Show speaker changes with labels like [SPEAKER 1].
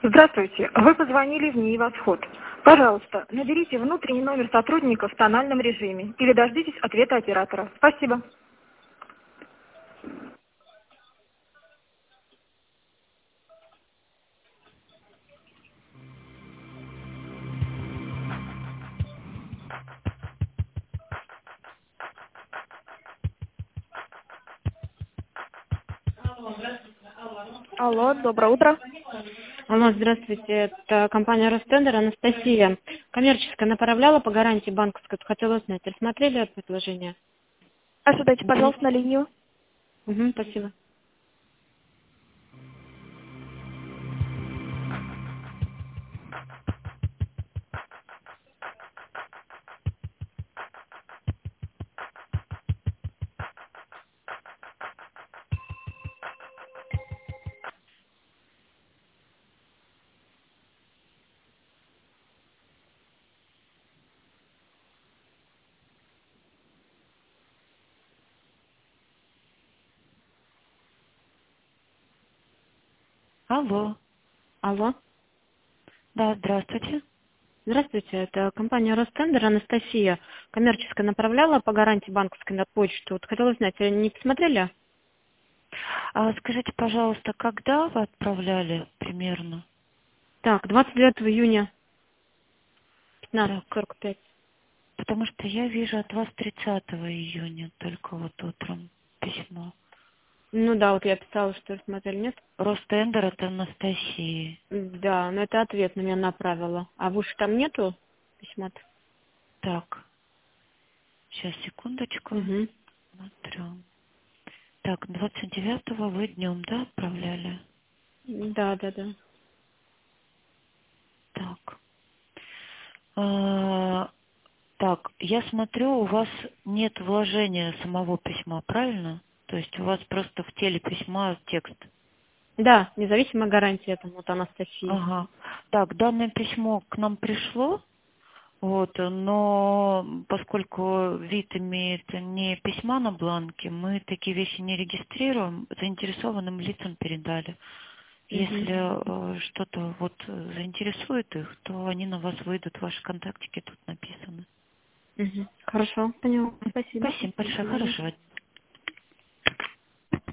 [SPEAKER 1] Здравствуйте. Вы позвонили в НИИ «Восход». Пожалуйста, наберите внутренний номер сотрудника в тональном режиме или дождитесь ответа оператора. Спасибо. Алло, доброе утро.
[SPEAKER 2] Алло, здравствуйте. Это компания Ростендер, Анастасия. Коммерческая направляла по гарантии банковской. Хотела узнать, рассмотрели предложение?
[SPEAKER 1] Ожидайте, пожалуйста, на линию.
[SPEAKER 2] Угу, спасибо.
[SPEAKER 3] Алло.
[SPEAKER 2] Алло.
[SPEAKER 3] Да, здравствуйте.
[SPEAKER 2] Здравствуйте. Это компания Ростендер, Анастасия. Коммерческая направляла по гарантии банковской на почту. Хотела узнать, не посмотрели?
[SPEAKER 3] Скажите, пожалуйста, когда вы отправляли примерно?
[SPEAKER 2] Так, 29 июня,
[SPEAKER 3] Так,
[SPEAKER 2] 15:45.
[SPEAKER 3] потому что я вижу от вас 30 июня, только вот утром письмо.
[SPEAKER 2] Ну да, вот я писала, что рассмотрели, нет?
[SPEAKER 3] Ростендер от Анастасии.
[SPEAKER 2] Да, но это ответ на меня направила. А вы же там нету письма-то?
[SPEAKER 3] Так, сейчас, секундочку.
[SPEAKER 2] Угу.
[SPEAKER 3] Смотрю. Так, 29-го вы днем, да, отправляли?
[SPEAKER 2] Да, да, да.
[SPEAKER 3] Так. А, Так, я смотрю, у вас нет вложения самого письма, правильно? То есть у вас просто в теле письма текст.
[SPEAKER 2] Да, независимая гарантия, это вот Анастасия.
[SPEAKER 3] Ага. Так, данное письмо к нам пришло, вот, но поскольку вид имеет не письма на бланке, мы такие вещи не регистрируем, заинтересованным лицам передали. Если
[SPEAKER 2] Угу.
[SPEAKER 3] что-то вот заинтересует их, то они на вас выйдут, ваши контактики тут написаны.
[SPEAKER 2] Угу. Хорошо, поняла. Спасибо.
[SPEAKER 3] Спасибо
[SPEAKER 2] До
[SPEAKER 3] большое,
[SPEAKER 2] свидания.
[SPEAKER 3] хорошего дня.